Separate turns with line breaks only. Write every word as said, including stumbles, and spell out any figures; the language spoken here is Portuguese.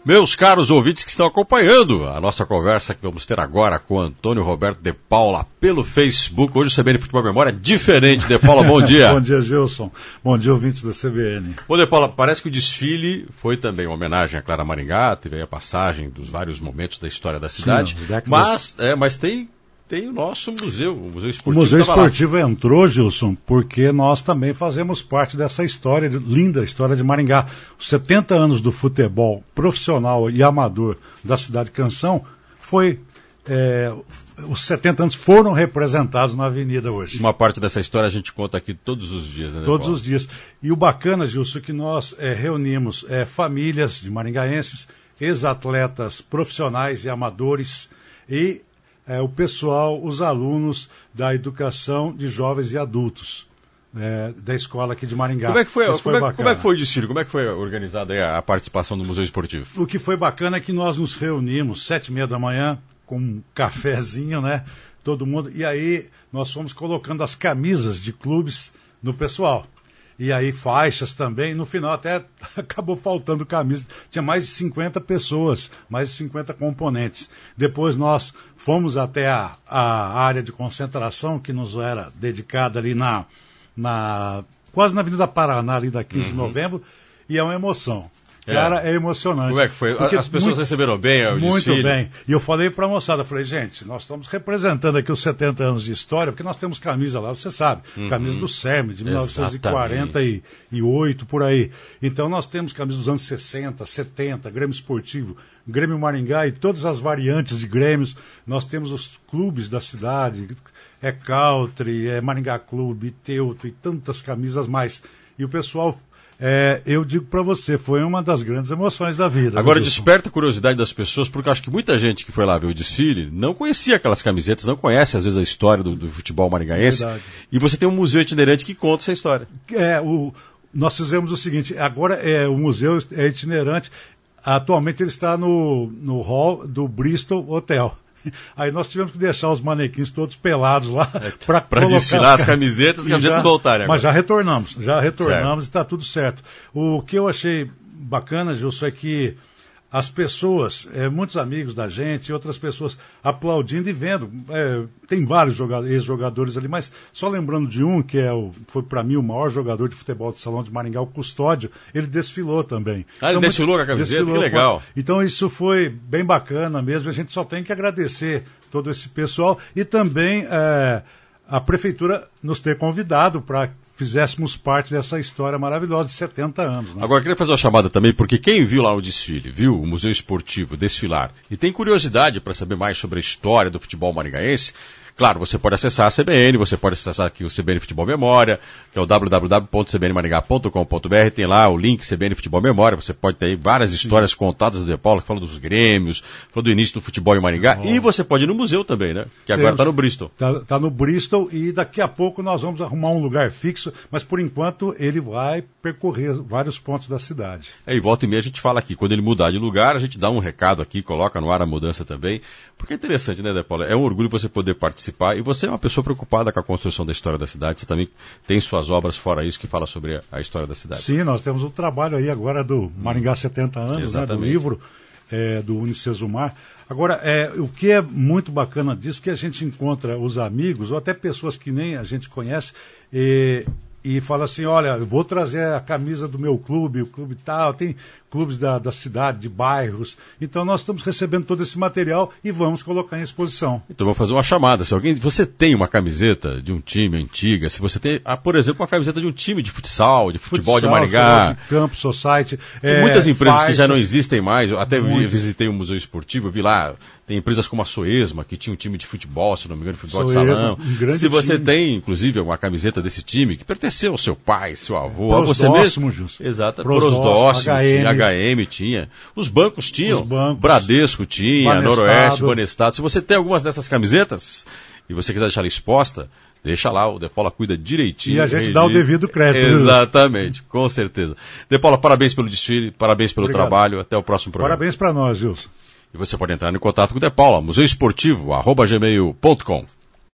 Meus caros ouvintes que estão acompanhando a nossa conversa que vamos ter agora com Antônio Roberto de Paula pelo Facebook. Hoje o C B N Futebol Memória é diferente. De Paula, bom dia.
Bom dia, Gilson. Bom dia, ouvintes da C B N.
Bom, De Paula, parece que o desfile foi também uma homenagem a Clara Maringá, teve aí a passagem dos vários momentos da história da cidade, Sim, mas, é, mas tem... Tem o nosso museu, o Museu Esportivo.
O Museu Esportivo entrou, Gilson, porque nós também fazemos parte dessa história, linda história de Maringá. Os setenta anos do futebol profissional e amador da cidade de Canção, foi, é, os setenta anos foram representados na avenida hoje.
Uma parte dessa história a gente conta aqui todos os dias, né?
Todos os dias. E o bacana, Gilson, que nós é, reunimos é, famílias de maringaenses, ex-atletas profissionais e amadores e É, o pessoal, os alunos da educação de jovens e adultos é, da escola aqui de Maringá.
Como é que foi, como, foi é, como é que foi o desfile? Como é que foi organizada aí a, a participação do Museu Esportivo?
O que foi bacana é que nós nos reunimos sete e meia da manhã com um cafezinho, né? Todo mundo. E aí nós fomos colocando as camisas de clubes no pessoal. E aí faixas também, no final até acabou faltando camisa, tinha mais de cinquenta pessoas, mais de cinquenta componentes. Depois nós fomos até a, a área de concentração que nos era dedicada ali na, na quase na Avenida Paraná, ali da quinze de novembro, e é uma emoção. Cara, é. é emocionante.
Como é que foi? As pessoas muito, receberam bem o
Muito
desfile?
bem. E eu falei para a moçada, falei, gente, nós estamos representando aqui os setenta anos de história, porque nós temos camisa lá, você sabe, uhum. camisa do C E R M, de mil novecentos e quarenta e oito, por aí. Então nós temos camisa dos anos sessenta, setenta, Grêmio Esportivo, Grêmio Maringá e todas as variantes de Grêmios. Nós temos os clubes da cidade, é Country, é Maringá Clube, Teuto e tantas camisas mais. E o pessoal... É, eu digo para você, foi uma das grandes emoções da vida.
Agora desperta a curiosidade das pessoas, porque acho que muita gente que foi lá ver o desfile não conhecia aquelas camisetas, não conhece às vezes a história do, do futebol maringaense. Verdade. E você tem um museu itinerante que conta essa história.
É, o, nós fizemos o seguinte, agora é, o museu é itinerante, atualmente ele está no, no hall do Bristol Hotel. Aí nós tivemos que deixar os manequins todos pelados lá
é, para desfilar as camisetas, as camisetas voltarem agora.
Mas já retornamos, já retornamos certo. E está tudo certo. O que eu achei bacana, Gilson, é que as pessoas, é, muitos amigos da gente, outras pessoas aplaudindo e vendo. É, tem vários ex-jogadores ali, mas só lembrando de um, que é o, foi para mim o maior jogador de futebol de salão de Maringá, o Custódio, ele desfilou também.
Ah, ele então, desfilou com a camiseta? Que legal.
Então isso foi bem bacana mesmo, a gente só tem que agradecer todo esse pessoal e também é, a prefeitura nos ter convidado para fizéssemos parte dessa história maravilhosa de setenta anos. Né?
Agora, eu queria fazer uma chamada também, porque quem viu lá o desfile, viu o Museu Esportivo desfilar, e tem curiosidade para saber mais sobre a história do futebol maringaense, claro, você pode acessar a C B N, você pode acessar aqui o C B N Futebol Memória, que é o w w w ponto c b n maringá ponto com ponto b r, tem lá o link C B N Futebol Memória, você pode ter aí várias histórias Sim. contadas do De Paula, que falam dos Grêmios, falam do início do futebol em Maringá, oh. e você pode ir no museu também, né? Que agora está no Bristol.
Está tá no Bristol e daqui a pouco nós vamos arrumar um lugar fixo, mas por enquanto ele vai percorrer vários pontos da cidade.
É, e volta e meia a gente fala aqui, quando ele mudar de lugar, a gente dá um recado aqui, coloca no ar a mudança também, porque é interessante, né, De Paula? É um orgulho você poder participar e você é uma pessoa preocupada com a construção da história da cidade, você também tem suas obras fora isso que fala sobre a história da cidade.
Sim, nós temos um trabalho aí agora do Maringá setenta anos, né, do livro é, do Unicesumar. Agora, é, o que é muito bacana disso, que a gente encontra os amigos, ou até pessoas que nem a gente conhece, e, e fala assim, olha, eu vou trazer a camisa do meu clube, o clube tal, tem clubes da, da cidade, de bairros. Então nós estamos recebendo todo esse material e vamos colocar em exposição.
Então vou fazer uma chamada. Se alguém, você tem uma camiseta de um time antiga, se você tem, ah, por exemplo, uma camiseta de um time de futsal, de futebol futsal, de Maringá.
De campo, society.
Tem é, muitas empresas faixas, que já não existem mais. Eu até vi, visitei um museu esportivo, vi lá, tem empresas como a Soesma, que tinha um time de futebol, se não me engano, futebol Soesma, de salão. Um se você time. tem, inclusive, uma camiseta desse time que pertenceu ao seu pai, seu avô, a você mesmo. Exato, Prosdóximo, H M tinha, os bancos tinham, os bancos, Bradesco tinha, Banestado. Noroeste, Banestado. Se você tem algumas dessas camisetas e você quiser deixar ela exposta, deixa lá, o De Paula cuida direitinho.
E a gente registra. Dá o devido crédito.
Exatamente, com certeza. De Paula, parabéns pelo desfile, parabéns pelo Obrigado. trabalho, até o próximo programa.
Parabéns para nós, Gilson.
E você pode entrar em contato com o De Paula, museu esportivo, arroba gmail ponto com.